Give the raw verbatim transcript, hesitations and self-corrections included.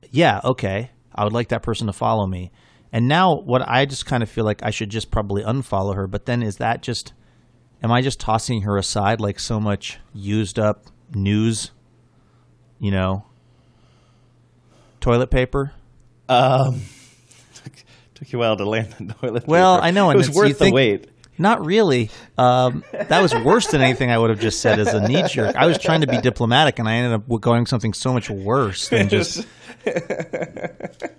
yeah, okay, I would like that person to follow me. And now what I just kind of feel like I should just probably unfollow her. But then is that just, am I just tossing her aside like so much used up news, you know, toilet paper? Um, took, took you a while to land the toilet paper. Well, I know. It And was it's, worth you the think, wait. Not really. Um, that was worse than anything I would have just said as a knee jerk. I was trying to be diplomatic, and I ended up going something so much worse than just.